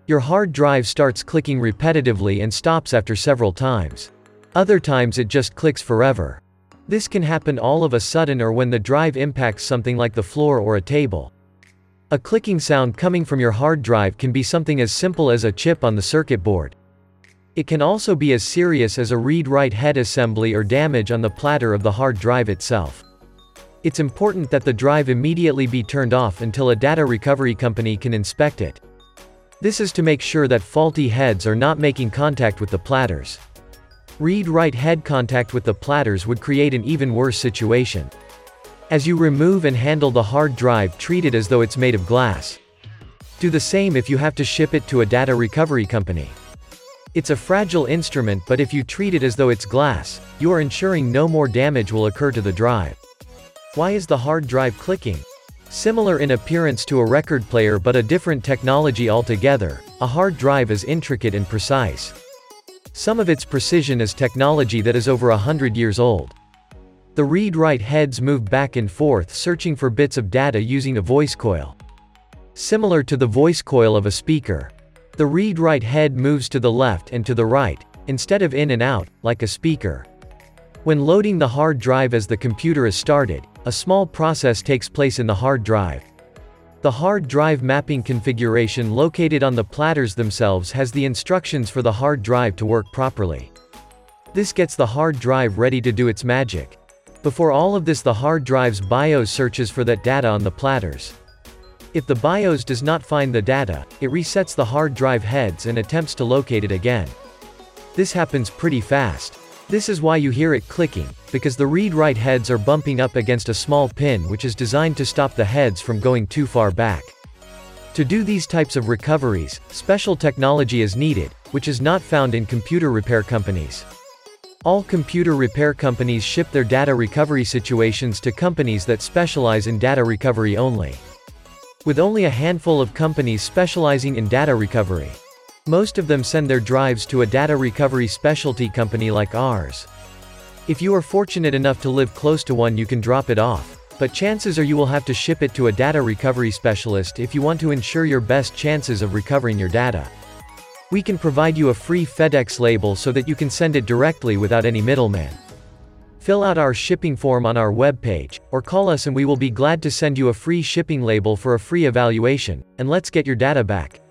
Your hard drive starts clicking repetitively and stops after several times. Other times it just clicks forever. This can happen all of a sudden or when the drive impacts something like the floor or a table. A clicking sound coming from your hard drive can be something as simple as a chip on the circuit board. It can also be as serious as a read-write head assembly or damage on the platter of the hard drive itself. It's important that the drive immediately be turned off until a data recovery company can inspect it. This is to make sure that faulty heads are not making contact with the platters. Read-write head contact with the platters would create an even worse situation. As you remove and handle the hard drive, treat it as though it's made of glass. Do the same if you have to ship it to a data recovery company. It's a fragile instrument, but if you treat it as though it's glass, you are ensuring no more damage will occur to the drive. Why is the hard drive clicking? Similar in appearance to a record player but a different technology altogether, a hard drive is intricate and precise. Some of its precision is technology that is over 100 years old. The read-write heads move back and forth searching for bits of data using a voice coil. Similar to the voice coil of a speaker. The read-write head moves to the left and to the right, instead of in and out, like a speaker. When loading the hard drive as the computer is started, a small process takes place in the hard drive. The hard drive mapping configuration located on the platters themselves has the instructions for the hard drive to work properly. This gets the hard drive ready to do its magic. Before all of this, the hard drive's BIOS searches for that data on the platters. If the BIOS does not find the data, it resets the hard drive heads and attempts to locate it again. This happens pretty fast. This is why you hear it clicking, because the read-write heads are bumping up against a small pin which is designed to stop the heads from going too far back. To do these types of recoveries, special technology is needed, which is not found in computer repair companies. All computer repair companies ship their data recovery situations to companies that specialize in data recovery only. With only a handful of companies specializing in data recovery. Most of them send their drives to a data recovery specialty company like ours. If you are fortunate enough to live close to one, you can drop it off, but chances are you will have to ship it to a data recovery specialist if you want to ensure your best chances of recovering your data. We can provide you a free FedEx label so that you can send it directly without any middleman. Fill out our shipping form on our webpage, or call us and we will be glad to send you a free shipping label for a free evaluation, and let's get your data back.